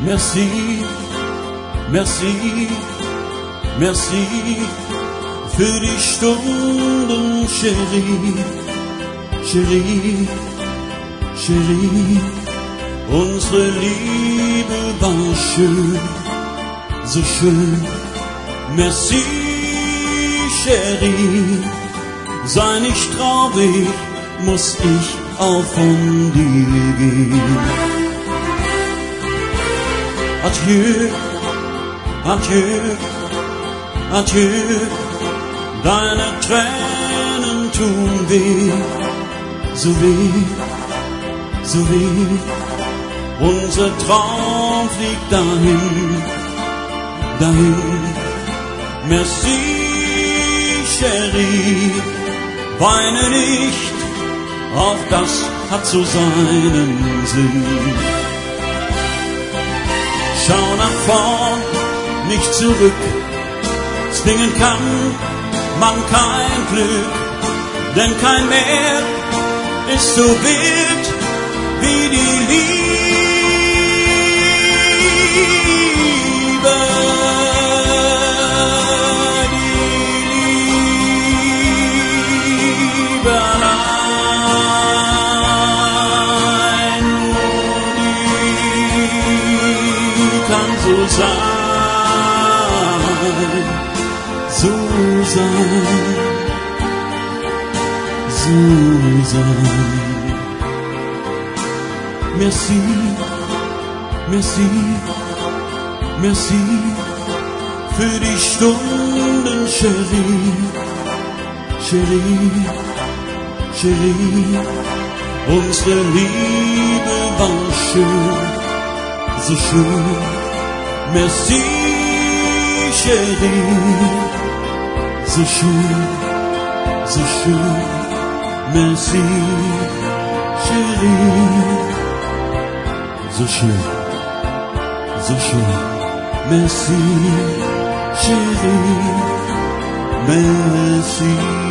Merci, merci, merci für die Stunden, Chérie, Chérie, Chérie. Unsere Liebe war schön, so schön. Merci, Chérie. Sei nicht traurig, muss ich auch von dir gehen. Adieu, adieu, adieu. Deine Tränen tun weh, so weh, so weh. Unser Traum fliegt dahin, dahin. Merci, Chérie. Weine nicht, auch das hat so seinen Sinn. Schau nach vorn, nicht zurück. Zwingen kann man kein Glück, denn kein Meer ist so wild wie die Liebe. So sein, so sein, so sein. Merci, merci, merci für die Stunden, Chérie, Chérie, Chérie. Unsere Liebe war schön, so schön. Merci, Chérie, so schön, so schön. Merci, Chérie, so schön, so schön. Merci, Chérie, merci.